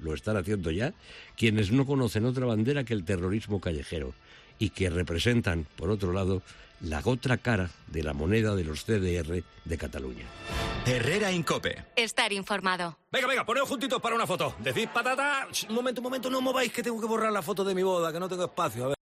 lo están haciendo ya, quienes no conocen otra bandera que el terrorismo callejero y que representan, por otro lado, la otra cara de la moneda de los CDR de Cataluña. Herrera Incope. Estar informado. Venga, poneos juntitos para una foto. Decid patata. Un momento, no mováis que tengo que borrar la foto de mi boda, que no tengo espacio. A ver.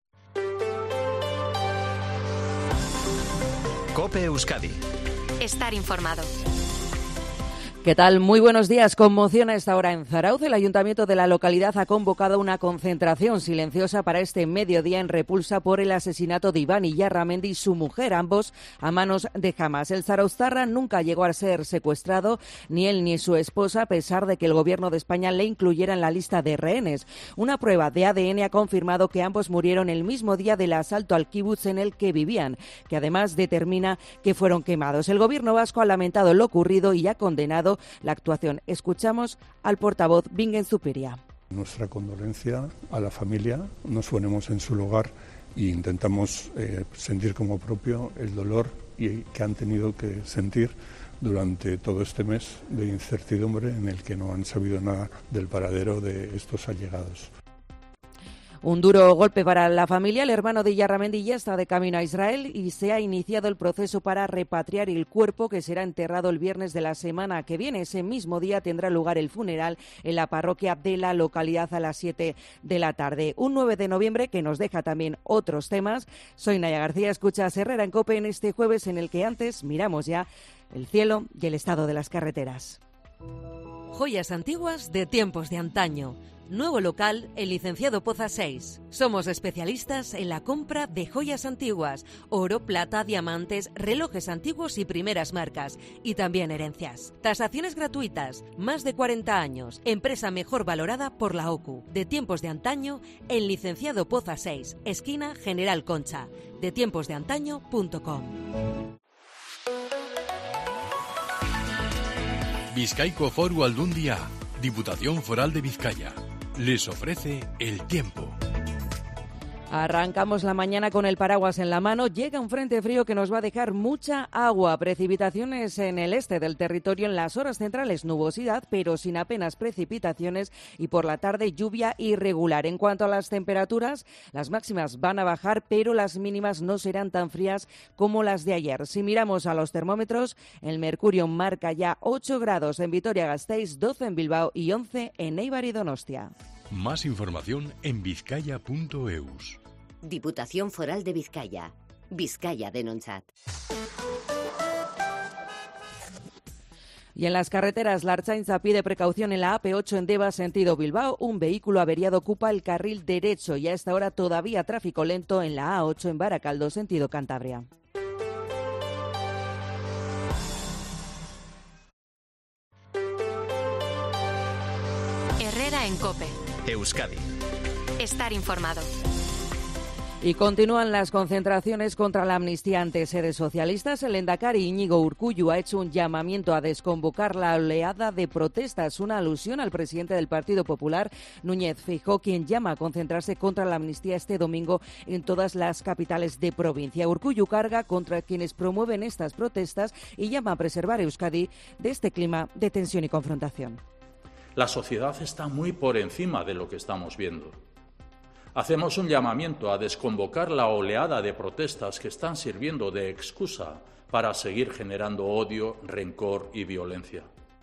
COPE Euskadi. Estar informado. ¿Qué tal? Muy buenos días. Conmoción a esta hora en Zarauz. El ayuntamiento de la localidad ha convocado una concentración silenciosa para este mediodía en repulsa por el asesinato de Iván Iyarramendi y su mujer, ambos a manos de Hamas. El zarauztarra nunca llegó a ser secuestrado, ni él ni su esposa, a pesar de que el gobierno de España le incluyera en la lista de rehenes. Una prueba de ADN ha confirmado que ambos murieron el mismo día del asalto al kibutz en el que vivían, que además determina que fueron quemados. El gobierno vasco ha lamentado lo ocurrido y ha condenado la actuación. Escuchamos al portavoz Bingen Zupiria. Nuestra condolencia a la familia, nos ponemos en su lugar e intentamos sentir como propio el dolor que han tenido que sentir durante todo este mes de incertidumbre en el que no han sabido nada del paradero de estos allegados. Un duro golpe para la familia. El hermano de Iyarramendi ya está de camino a Israel y se ha iniciado el proceso para repatriar el cuerpo, que será enterrado el viernes de la semana que viene. Ese mismo día tendrá lugar el funeral en la parroquia de la localidad a las 7 de la tarde. Un 9 de noviembre que nos deja también otros temas. Soy Naya García, escuchas Herrera en COPE en este jueves en el que antes miramos ya el cielo y el estado de las carreteras. Joyas antiguas de tiempos de antaño. Nuevo local, el Licenciado Poza 6. Somos especialistas en la compra de joyas antiguas, oro, plata, diamantes, relojes antiguos y primeras marcas, y también herencias. Tasaciones gratuitas, más de 40 años, empresa mejor valorada por la OCU. De tiempos de antaño, el Licenciado Poza 6, esquina General Concha, detiemposdeantaño.com. Bizkaiko Foru Aldundia, Diputación Foral de Vizcaya, les ofrece el tiempo. Arrancamos la mañana con el paraguas en la mano. Llega un frente frío que nos va a dejar mucha agua. Precipitaciones en el este del territorio, en las horas centrales nubosidad, pero sin apenas precipitaciones, y por la tarde lluvia irregular. En cuanto a las temperaturas, las máximas van a bajar, pero las mínimas no serán tan frías como las de ayer. Si miramos a los termómetros, el mercurio marca ya 8 grados en Vitoria-Gasteiz, 12 en Bilbao y 11 en Eibar y Donostia. Más información en vizcaya.eus. Diputación Foral de Vizcaya. Vizcaya Denontzat. Y en las carreteras, la Ertzaintza pide precaución en la AP8 en Deva, sentido Bilbao. Un vehículo averiado ocupa el carril derecho y a esta hora todavía tráfico lento en la A8 en Baracaldo, sentido Cantabria. Herrera en COPE. Euskadi. Estar informado. Y continúan las concentraciones contra la amnistía ante sedes socialistas. El lehendakari Íñigo Urkullu ha hecho un llamamiento a desconvocar la oleada de protestas, una alusión al presidente del Partido Popular, Núñez Feijóo, quien llama a concentrarse contra la amnistía este domingo en todas las capitales de provincia. Urkullu carga contra quienes promueven estas protestas y llama a preservar Euskadi de este clima de tensión y confrontación. La sociedad está muy por encima de lo que estamos viendo. Hacemos un llamamiento a desconvocar la oleada de protestas que están sirviendo de excusa para seguir generando odio, rencor y violencia.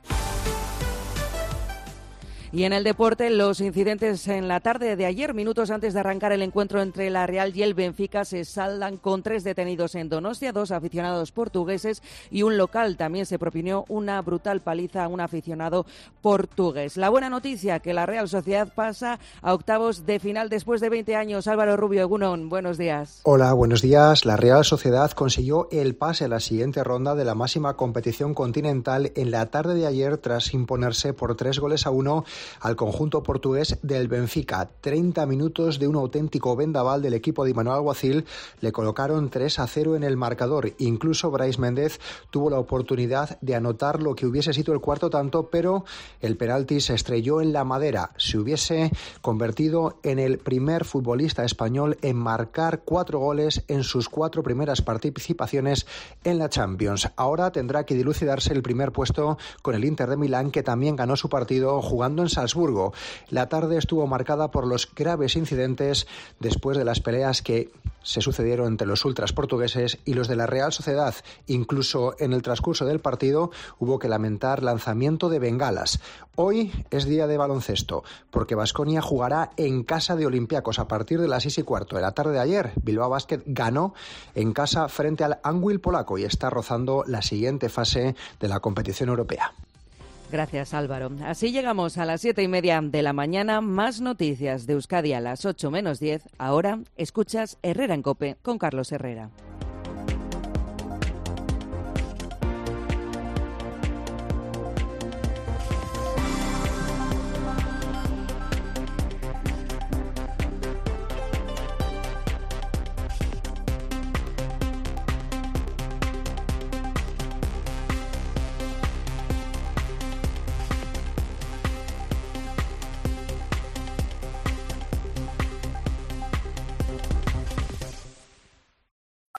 Y en el deporte, los incidentes en la tarde de ayer, minutos antes de arrancar el encuentro entre la Real y el Benfica, se saldan con 3 detenidos en Donostia, 2 aficionados portugueses y un local. También se propinó una brutal paliza a un aficionado portugués. La buena noticia, que la Real Sociedad pasa a octavos de final después de 20 años. Álvaro Rubio, Egunon, buenos días. Hola, buenos días. La Real Sociedad consiguió el pase a la siguiente ronda de la máxima competición continental en la tarde de ayer tras imponerse por 3-1 al conjunto portugués del Benfica. 30 minutos de un auténtico vendaval del equipo de Imanol Alguacil le colocaron 3-0 en el marcador. Incluso Brais Méndez tuvo la oportunidad de anotar lo que hubiese sido el cuarto tanto, pero el penalti se estrelló en la madera. Se hubiese convertido en el primer futbolista español en marcar 4 goles en sus 4 primeras participaciones en la Champions. Ahora tendrá que dilucidarse el primer puesto con el Inter de Milán, que también ganó su partido jugando en Salzburgo. La tarde estuvo marcada por los graves incidentes después de las peleas que se sucedieron entre los ultras portugueses y los de la Real Sociedad. Incluso en el transcurso del partido hubo que lamentar lanzamiento de bengalas. Hoy es día de baloncesto, porque Baskonia jugará en casa de Olympiacos a partir de las 6:15. En la tarde de ayer, Bilbao Basket ganó en casa frente al Anwil polaco y está rozando la siguiente fase de la competición europea. Gracias, Álvaro. Así llegamos a las 7:30 de la mañana. Más noticias de Euskadi a las 8 menos 10. Ahora escuchas Herrera en COPE con Carlos Herrera.